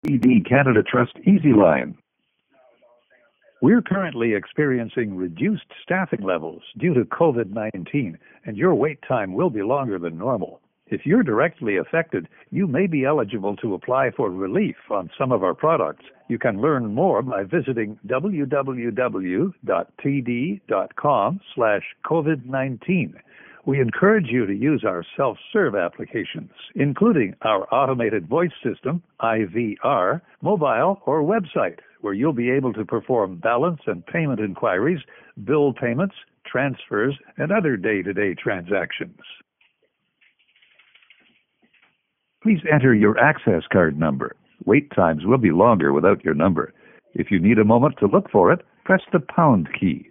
TD Canada Trust EasyLine. We're currently experiencing reduced staffing levels due to COVID-19, and your wait time will be longer than normal. If you're directly affected, you may be eligible to apply for relief on some of our products. You can learn more by visiting www.td.com/COVID-19. We encourage you to use our self-serve applications, including our automated voice system, IVR, mobile, or website, where you'll be able to perform balance and payment inquiries, bill payments, transfers, and other day-to-day transactions. Please enter your access card number. Wait times will be longer without your number. If you need a moment to look for it, press the pound key.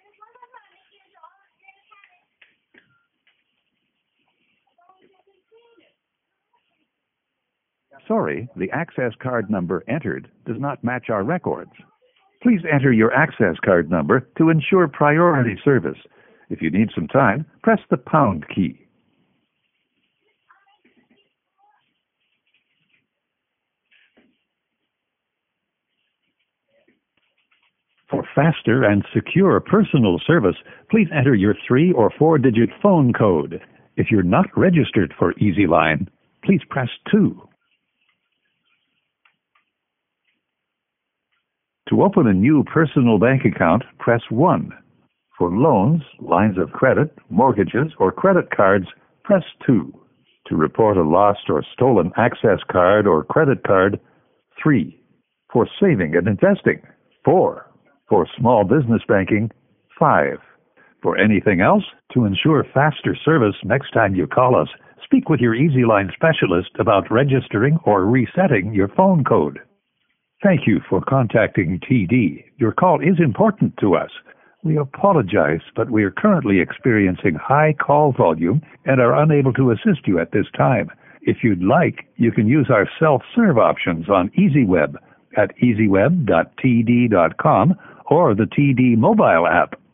Sorry, the access card number entered does not match our records. Please enter your access card number to ensure priority service. If you need some time, press the pound key. For faster and secure personal service, please enter your 3- or 4-digit phone code. If you're not registered for EasyLine, please press 2. To open a new personal bank account, press 1. For loans, lines of credit, mortgages, or credit cards, press 2. To report a lost or stolen access card or credit card, 3. For saving and investing, 4. For small business banking, 5. For anything else, to ensure faster service next time you call us, speak with your EasyLine specialist about registering or resetting your phone code. Thank you for contacting TD. Your call is important to us. We apologize, but we are currently experiencing high call volume and are unable to assist you at this time. If you'd like, you can use our self-serve options on EasyWeb at easyweb.td.com or the TD mobile app.